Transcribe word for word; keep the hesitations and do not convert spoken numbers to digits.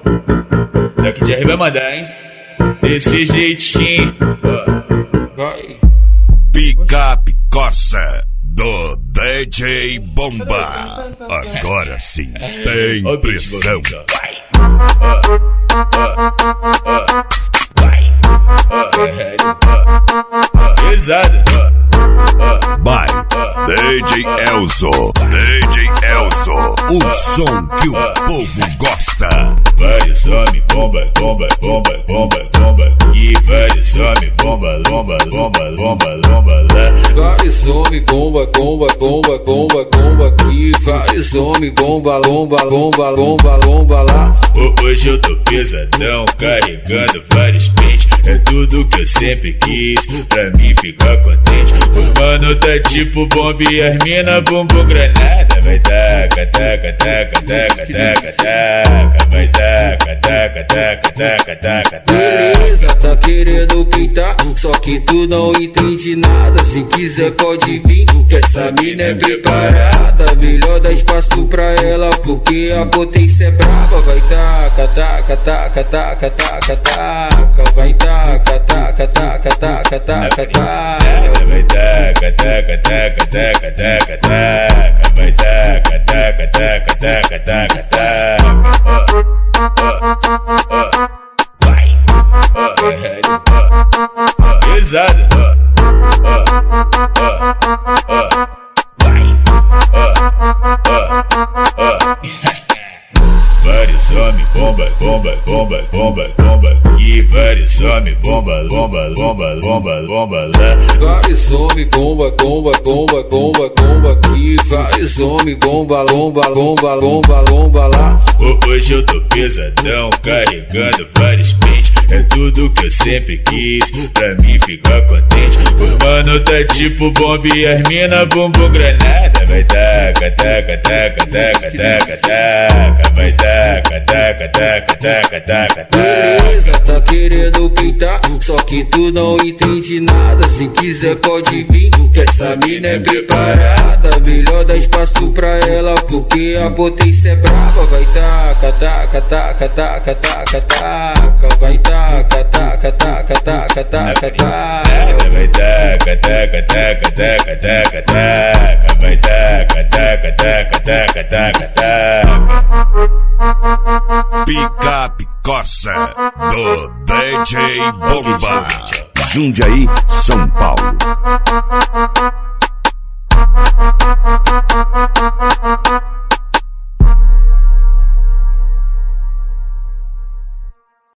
Daqui de R vai mandar, hein? Desse jeitinho. Vai. Picape Corsa do D J Bomba. Agora sim tem pressão. Pesado. Vai, D J Elzo, D J Elzo, o som que o povo gosta. Vários homens, bomba, bomba, bomba, bomba, bomba. E vários homens, bomba, lomba, lomba, lomba, lomba lá. Vários homens, bomba, bomba, bomba, bomba, bomba aqui. Vários homens, bomba, lomba, lomba, lomba, lomba lá. Hoje eu tô pesadão, carregando vários pentes. É tudo que eu sempre quis, pra mim ficar contente. O mano tá tipo bomba e as mina bumbum granada. Vai taca, taca, taca, taca, taca, taca. Vai taca, taca, taca, taca, taca, taca. Beleza, tá querendo pintar, só que tu não entende nada. Se quiser pode vir, que essa mina é preparada. Melhor dar espaço pra ela, porque a potência é brava. Vai taca, taca, taca, taca, taca, taca. Vai taca, taca, taca, taca, taca, taca. Vai taca, taca, taca, taca, taca, taca. Vai taca, taca, taca, taca, taca, taca. Vai. Pesado. Vai. Vários homens, bomba, bomba, bomba, bomba, bomba. E vários homens, bomba, bomba, bomba, bomba, bomba lá. Vários homens, bomba, bomba, bomba, bomba, bomba aqui. Vários homens, bomba, lomba, lomba, lomba, lomba lá. Hoje eu tô pesadão, carregando vários pentes. É tudo que eu sempre quis, pra mim ficar contente. O mano tá tipo bomba e as mina bumbum granada. Vai taca, taca, taca, taca, taca, taca. Vai taca, taca, taca, taca, taca, taca. Beleza, tá querendo pintar, só que tu não entende nada. Se quiser pode vir, que essa mina é preparada. Melhor dar espaço pra ela, porque a potência é brava. Vai taca, taca, taca, taca, taca, taca. Vai taca, taca, taca, taca, taca, taca. Vai taca, taca, taca, taca, taca, taca. Vai taca, taca, taca, taca, taca, taca. Picape Corsa do D J Bomba. Jundiaí, São Paulo.